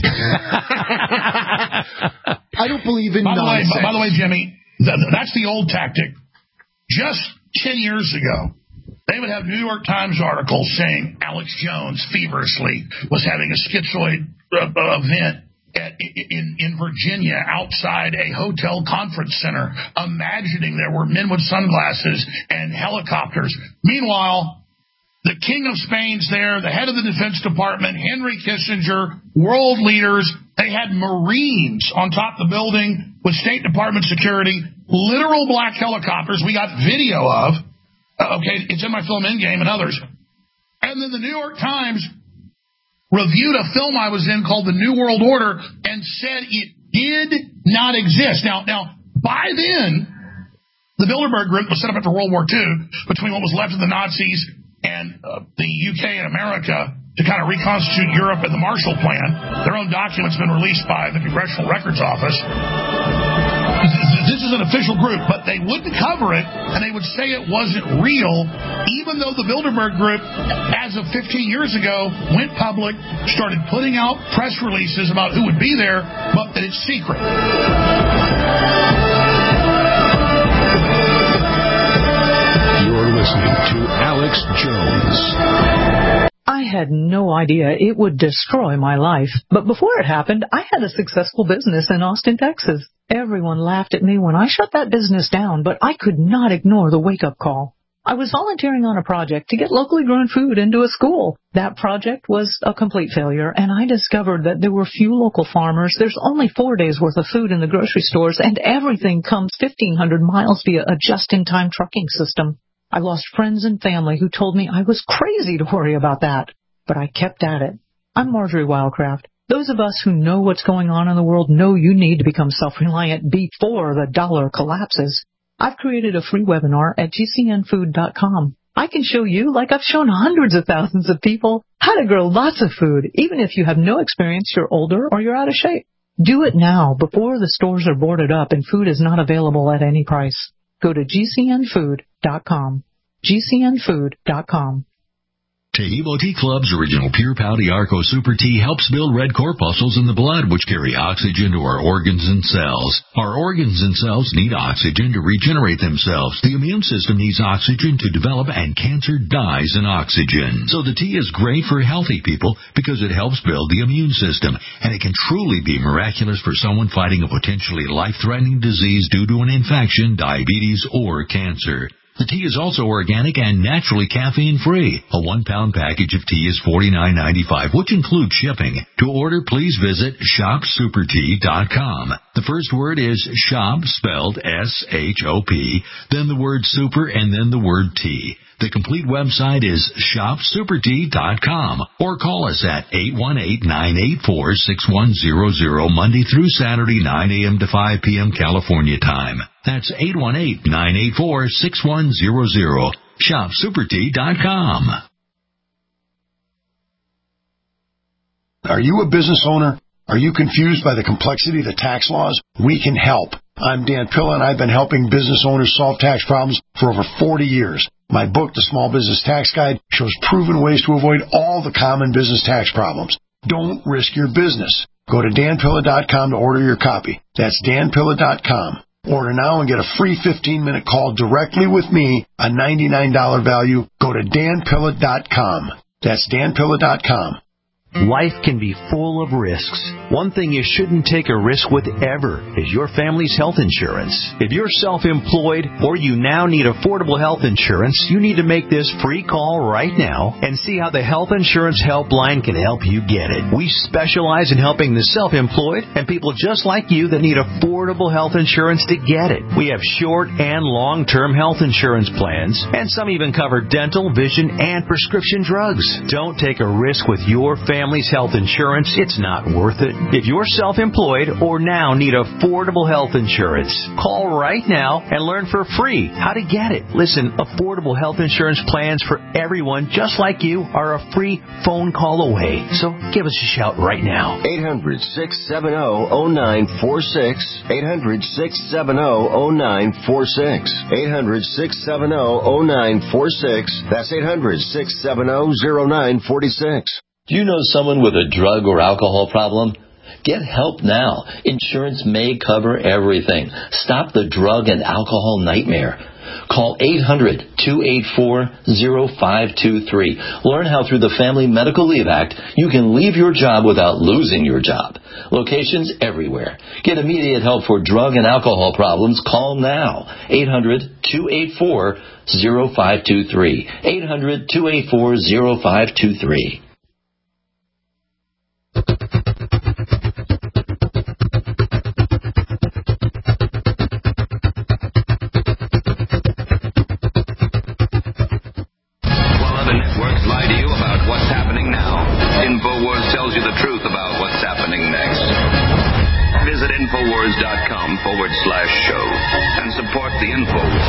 I don't believe in by nonsense. The way, by the way, Jimmy, th- that's the old tactic. Just ten years ago, they would have New York Times articles saying Alex Jones feverishly was having a schizoid uh, event at, in, in Virginia outside a hotel conference center, imagining there were men with sunglasses and helicopters. Meanwhile, the King of Spain's there, the head of the Defense Department, Henry Kissinger, world leaders. They had Marines on top of the building with State Department security, literal black helicopters we got video of. Uh, okay, it's in my film Endgame and others. And then the New York Times reviewed a film I was in called The New World Order and said it did not exist. Now, now by then, the Bilderberg Group was set up after World War Two between what was left of the Nazis and uh, the U K and America to kind of reconstitute Europe and the Marshall Plan. Their own documents have been released by the Congressional Records Office. This is an official group, but they wouldn't cover it, and they would say it wasn't real, even though the Bilderberg Group, as of fifteen years ago, went public, started putting out press releases about who would be there, but that it's secret. Listening to Alex Jones. I had no idea it would destroy my life, but before it happened, I had a successful business in Austin, Texas. Everyone laughed at me when I shut that business down, but I could not ignore the wake-up call. I was volunteering on a project to get locally grown food into a school. That project was a complete failure, and I discovered that there were few local farmers. There's only four days' worth of food in the grocery stores, and everything comes fifteen hundred miles via a just-in-time trucking system. I lost friends and family who told me I was crazy to worry about that, but I kept at it. I'm Marjorie Wildcraft. Those of us who know what's going on in the world know you need to become self-reliant before the dollar collapses. I've created a free webinar at G C N food dot com. I can show you, like I've shown hundreds of thousands of people, how to grow lots of food, even if you have no experience, you're older, or you're out of shape. Do it now before the stores are boarded up and food is not available at any price. Go to G C N food dot com. G C N food dot com. Taheebo Tea Club's original Pure Pau Arco Super Tea helps build red corpuscles in the blood, which carry oxygen to our organs and cells. Our organs and cells need oxygen to regenerate themselves. The immune system needs oxygen to develop, and cancer dies in oxygen. So the tea is great for healthy people because it helps build the immune system, and it can truly be miraculous for someone fighting a potentially life-threatening disease due to an infection, diabetes, or cancer. The tea is also organic and naturally caffeine-free. A one-pound package of tea is forty-nine ninety-five, which includes shipping. To order, please visit shop super tea dot com. The first word is shop, spelled S H O P, then the word super, and then the word tea. The complete website is shop super tea dot com, or call us at eight one eight, nine eight four, six one zero zero Monday through Saturday, nine a.m. to five p.m. California time. That's eight one eight, nine eight four, six one zero zero. shop super tea dot com. Are you a business owner? Are you confused by the complexity of the tax laws? We can help. I'm Dan Pilla, and I've been helping business owners solve tax problems for over forty years. My book, The Small Business Tax Guide, shows proven ways to avoid all the common business tax problems. Don't risk your business. Go to dan pilla dot com to order your copy. That's dan pilla dot com. Order now and get a free fifteen-minute call directly with me, a ninety-nine dollars value. Go to dan pilla dot com. That's dan pilla dot com. Life can be full of risks. One thing you shouldn't take a risk with ever is your family's health insurance. If you're self-employed or you now need affordable health insurance, you need to make this free call right now and see how the Health Insurance Helpline can help you get it. We specialize in helping the self-employed and people just like you that need affordable health insurance to get it. We have short and long-term health insurance plans, and some even cover dental, vision, and prescription drugs. Don't take a risk with your family. Family's health insurance, it's not worth it. If you're self-employed or now need affordable health insurance, call right now and learn for free how to get it. Listen, affordable health insurance plans for everyone just like you are a free phone call away. So give us a shout right now. eight hundred, six seven zero, zero nine four six. eight hundred, six seven zero, zero nine four six. eight hundred, six seven zero, zero nine four six. That's eight hundred, six seven zero, zero nine four six. Do you know someone with a drug or alcohol problem? Get help now. Insurance may cover everything. Stop the drug and alcohol nightmare. Call eight hundred, two eight four, zero five two three. Learn how through the Family Medical Leave Act you can leave your job without losing your job. Locations everywhere. Get immediate help for drug and alcohol problems. Call now. eight hundred, two eight four, zero five two three. eight hundred, two eight four, zero five two three. InfoWars.com forward slash show and support the InfoWars.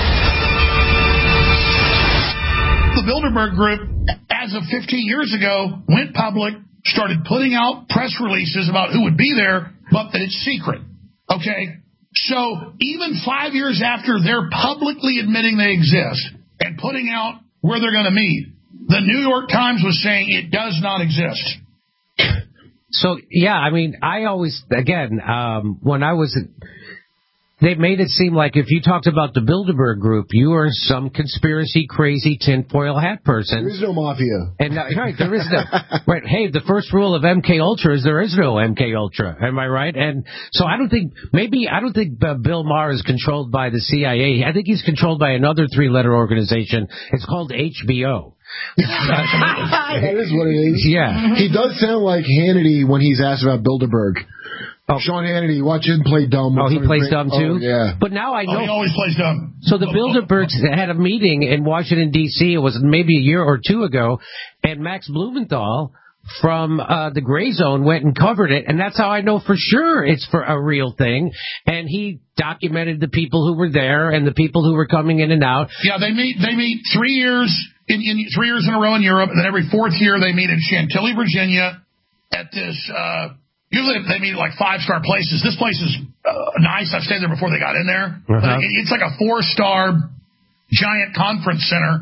The Bilderberg Group, as of fifteen years ago, went public, started putting out press releases about who would be there, but that it's secret. Okay? So even five years after they're publicly admitting they exist and putting out where they're going to meet, the New York Times was saying it does not exist. So, yeah, I mean, I always, again, um, when I was, they made it seem like if you talked about the Bilderberg Group, you were some conspiracy, crazy tinfoil hat person. There is no mafia. And uh, right, there is no, right, hey, the first rule of M K Ultra is there is no M K Ultra. Am I right? And so I don't think, maybe, I don't think uh, Bill Maher is controlled by the C I A. I think he's controlled by another three-letter organization. It's called H B O. That is what it is. Yeah. He does sound like Hannity when he's asked about Bilderberg. Oh. Sean Hannity, watch him play dumb. Oh, he plays dumb too? Oh, yeah. But now I know. Oh, he always plays dumb. So the Bilderbergs had a meeting in Washington, D C It was maybe a year or two ago, and Max Blumenthal from uh, the Gray Zone went and covered it, and that's how I know for sure it's for a real thing. And he documented the people who were there and the people who were coming in and out. Yeah, they meet. They meet three years in, in three years in a row in Europe, and then every fourth year they meet in Chantilly, Virginia, at this. Uh, usually they meet at like five star places. This place is uh, nice. I've stayed there before they got in there. Uh-huh. But it, it's like a four star giant conference center.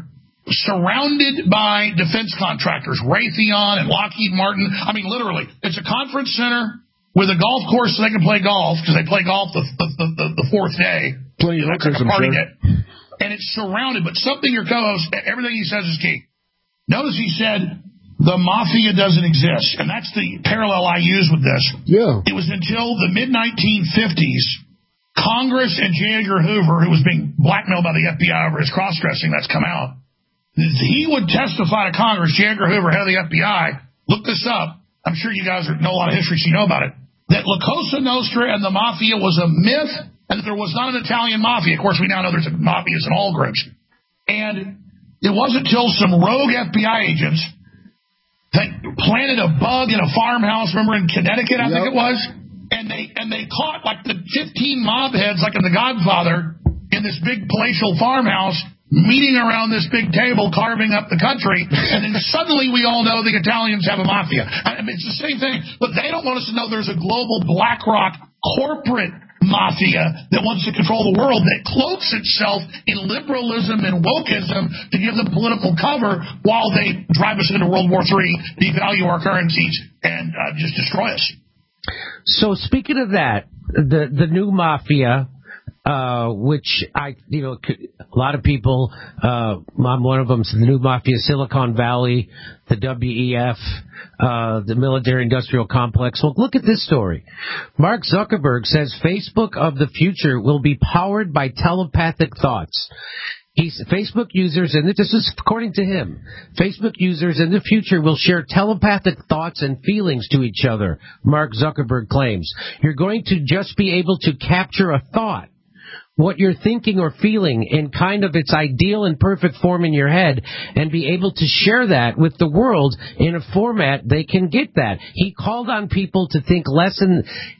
surrounded by defense contractors, Raytheon and Lockheed Martin. I mean, literally, it's a conference center with a golf course so they can play golf, because they play golf the, the, the, the fourth day. Plenty of It's like a party sure. day. And it's surrounded, but something your co-host, everything he says is key. Notice he said, the mafia doesn't exist, and that's the parallel I use with this. Yeah. It was until the mid nineteen fifties, Congress and J. Edgar Hoover, who was being blackmailed by the F B I over his cross-dressing, that's come out, he would testify to Congress, J. Edgar Hoover, head of the F B I, look this up, I'm sure you guys know a lot of history, so you know about it, that La Cosa Nostra and the mafia was a myth, and that there was not an Italian mafia. Of course, we now know there's mafias in all groups. And it wasn't until some rogue F B I agents that planted a bug in a farmhouse, remember in Connecticut, I yep. think it was, and they and they caught like the fifteen mob heads, like in The Godfather, in this big palatial farmhouse, meeting around this big table, carving up the country, and then suddenly we all know the Italians have a mafia. I mean, it's the same thing, but they don't want us to know there's a global BlackRock corporate mafia that wants to control the world, that cloaks itself in liberalism and wokeism to give them political cover while they drive us into World War Three, devalue our currencies, and uh, just destroy us. So speaking of that, the the new mafia, uh, which I, you know, a lot of people, uh, I'm one of them, so the new mafia, Silicon Valley, the W E F, uh, the military-industrial complex. Well, look at this story. Mark Zuckerberg says Facebook of the future will be powered by telepathic thoughts. He's, Facebook users, and this is according to him, Facebook users in the future will share telepathic thoughts and feelings to each other, Mark Zuckerberg claims. You're going to just be able to capture a thought, what you're thinking or feeling, in kind of its ideal and perfect form in your head, and be able to share that with the world in a format they can get that. He called on people to think less in,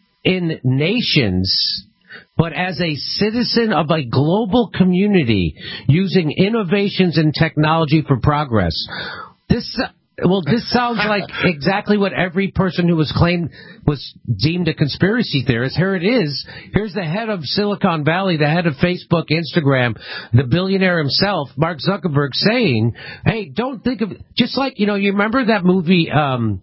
in nations, but as a citizen of a global community using innovations in technology for progress. This, well, this sounds like exactly what every person who was claimed was deemed a conspiracy theorist. Here it is. Here's the head of Silicon Valley, the head of Facebook, Instagram, the billionaire himself, Mark Zuckerberg, saying, hey, don't think of, just like, you know, you remember that movie, um,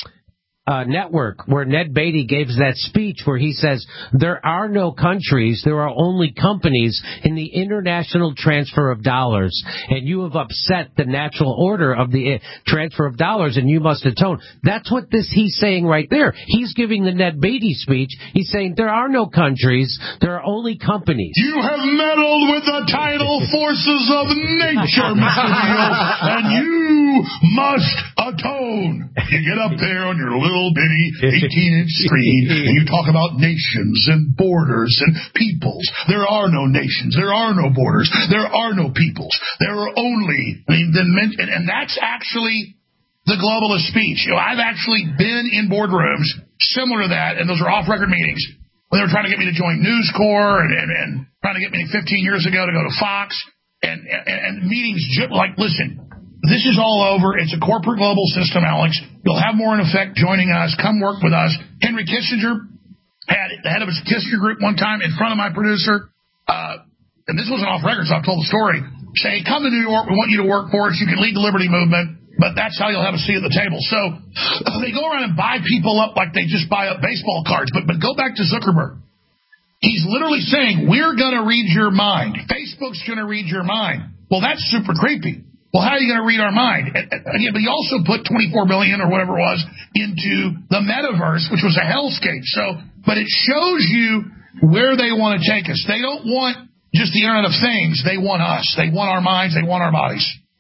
Uh, Network, where Ned Beatty gives that speech where he says, there are no countries, there are only companies in the international transfer of dollars, and you have upset the natural order of the uh, transfer of dollars, and you must atone. That's what this he's saying right there. He's giving the Ned Beatty speech. He's saying there are no countries, there are only companies. You have meddled with the tidal forces of nature, Mister Neal, and you must atone. You get up there on your little little bitty eighteen-inch screen, and you talk about nations and borders and peoples. There are no nations. There are no borders. There are no peoples. There are only, I mean, the, and, and that's actually the globalist speech. You know, I've actually been in boardrooms similar to that, and those are off-record meetings, when they were trying to get me to join News Corps and, and, and trying to get me fifteen years ago to go to Fox, and, and, and meetings like, listen, this is all over. It's a corporate global system, Alex. You'll have more in effect joining us. Come work with us. Henry Kissinger had the head of his Kissinger group one time in front of my producer, uh, and this wasn't off record, so I've told the story, saying, come to New York. We want you to work for us. You can lead the liberty movement, but that's how you'll have a seat at the table. So uh, they go around and buy people up like they just buy up baseball cards. But, but go back to Zuckerberg. He's literally saying, we're going to read your mind. Facebook's going to read your mind. Well, that's super creepy. Well, how are you going to read our mind? Again, but he also put twenty-four billion dollars or whatever it was into the metaverse, which was a hellscape. So, but it shows you where they want to take us. They don't want just the Internet of Things. They want us. They want our minds. They want our bodies.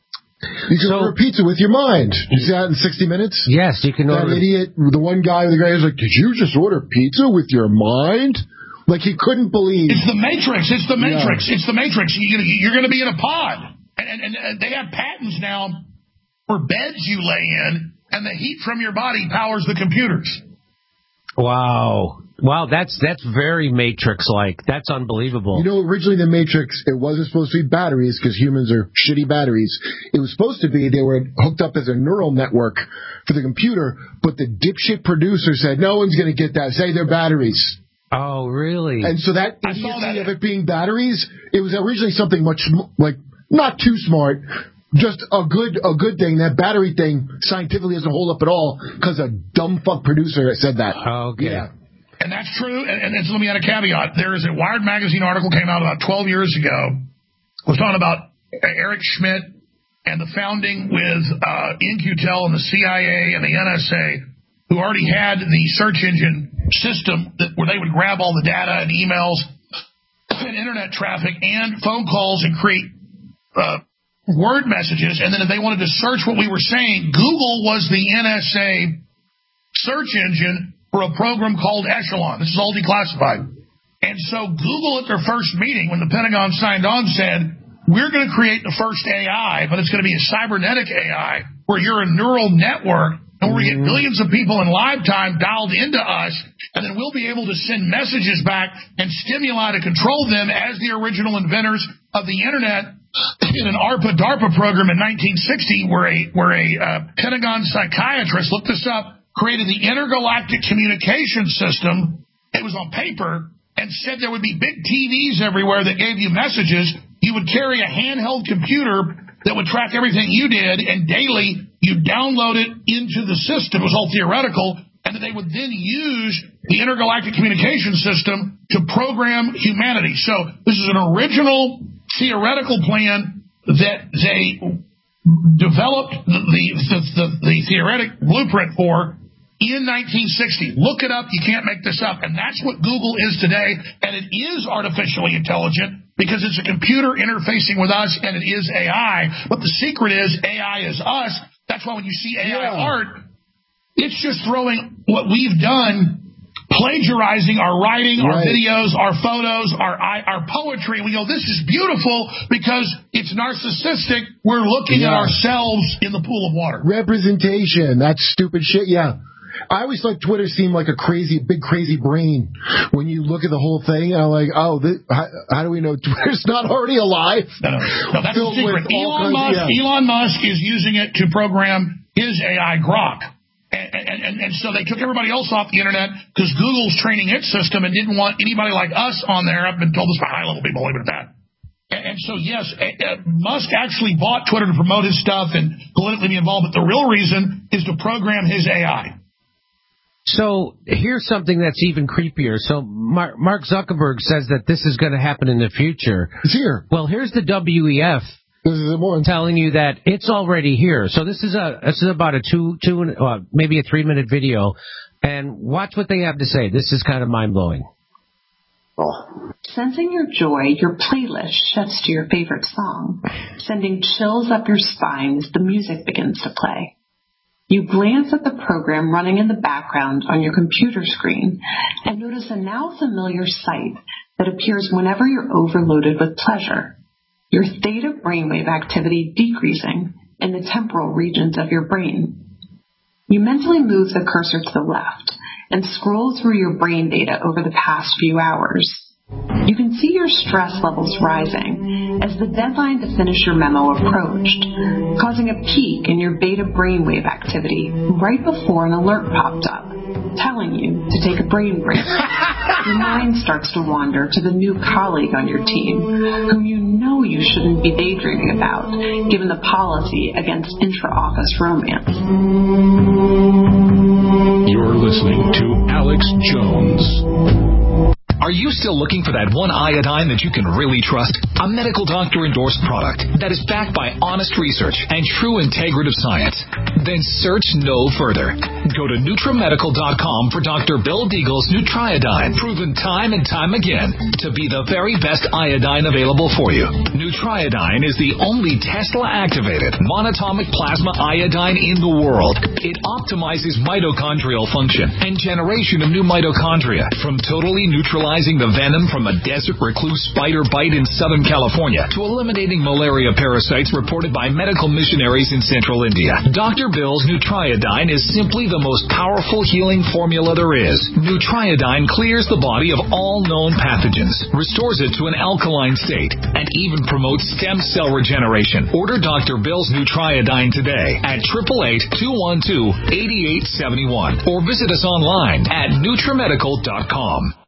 You can so, order pizza with your mind. You see that in sixty minutes? Yes, you can that order. That idiot, the one guy, the guy was like, did you just order pizza with your mind? Like he couldn't believe. It's the Matrix. It's the Matrix. Yeah. It's the Matrix. You, you're going to be in a pod. And, and, and they have patents now for beds you lay in, and the heat from your body powers the computers. Wow. Wow, that's that's very Matrix-like. That's unbelievable. You know, originally the Matrix, it wasn't supposed to be batteries because humans are shitty batteries. It was supposed to be they were hooked up as a neural network for the computer, but the dipshit producer said, no one's going to get that. Say they're batteries. Oh, really? And so that idiocy of it being batteries, it was originally something much, like, not too smart, just a good a good thing. That battery thing scientifically doesn't hold up at all because a dumb fuck producer said that. Okay. Yeah. And that's true. And, and, and so let me add a caveat. There is a Wired magazine article came out about twelve years ago. It was talking about Eric Schmidt and the founding with uh, In Q Tel and the C I A and the N S A, who already had the search engine system that, where they would grab all the data and emails and internet traffic and phone calls and create uh, word messages. And then if they wanted to search what we were saying, Google was the N S A search engine for a program called Echelon. This is all declassified. And so Google at their first meeting, when the Pentagon signed on, said, we're going to create the first A I, but it's going to be a cybernetic A I where you're a neural network and where we get millions of people in live time dialed into us, and then we'll be able to send messages back and stimuli to control them as the original inventors of the Internet in an ARPA DARPA program in nineteen sixty where a, where a uh, Pentagon psychiatrist, looked this up, created the intergalactic communication system. It was on paper and said there would be big T Vs everywhere that gave you messages. You would carry a handheld computer that would track everything you did, and daily you download it into the system. It was all theoretical, and that they would then use the intergalactic communication system to program humanity. So this is an original theoretical plan that they developed the, the, the, the theoretic blueprint for in nineteen sixty. Look it up. You can't make this up. And that's what Google is today, and it is artificially intelligent because it's a computer interfacing with us, and it is A I. But the secret is A I is us. That's why when you see A I yeah. art, it's just throwing what we've done, plagiarizing our writing, right. our videos, our photos, our our poetry. We go, this is beautiful because it's narcissistic. We're looking yeah. at ourselves in the pool of water. Representation. That's stupid shit, yeah. I always thought Twitter seemed like a crazy, big, crazy brain. When you look at the whole thing, I'm like, oh, this, how, how do we know Twitter's not already alive? No, no, no that's the secret. Elon Musk, yeah. Elon Musk is using it to program his A I Grok. And, and, and, and so they took everybody else off the Internet because Google's training its system and didn't want anybody like us on there. I've been told this by high-level people, believe it or not. And, and so, yes, uh, Musk actually bought Twitter to promote his stuff and politically be involved, but the real reason is to program his A I. So here's something that's even creepier. So Mark, Mark Zuckerberg says that this is going to happen in the future. It's here. Well, here's the W E F this is the one. telling you that it's already here. So this is a this is about a two two uh, maybe a three minute video, and watch what they have to say. This is kind of mind blowing. Oh. Sensing your joy, your playlist shifts to your favorite song, sending chills up your spine as the music begins to play. You glance at the program running in the background on your computer screen and notice a now familiar sight that appears whenever you're overloaded with pleasure. Your theta brainwave activity decreasing in the temporal regions of your brain. You mentally move the cursor to the left and scroll through your brain data over the past few hours. You can see your stress levels rising as the deadline to finish your memo approached, causing a peak in your beta brainwave activity right before an alert popped up, telling you to take a brain break. Your mind starts to wander to the new colleague on your team, whom you know you shouldn't be daydreaming about, given the policy against intra-office romance. You're listening to Alex Jones. Are you still looking for that one iodine that you can really trust? A medical doctor-endorsed product that is backed by honest research and true integrative science? Then search no further. Go to Nutramedical dot com for Doctor Bill Deagle's Nutriodine, proven time and time again to be the very best iodine available for you. Nutriodine is the only Tesla-activated monatomic plasma iodine in the world. It optimizes mitochondrial function and generation of new mitochondria from totally neutralizing the venom from a desert recluse spider bite in Southern California to eliminating malaria parasites reported by medical missionaries in central India. Doctor Bill's Nutriodine is simply the most powerful healing formula there is. Nutriodine clears the body of all known pathogens, restores it to an alkaline state, and even promotes stem cell regeneration. Order Doctor Bill's Nutriodine today at eight eight eight, two one two, eight eight seven one or visit us online at Nutramedical dot com.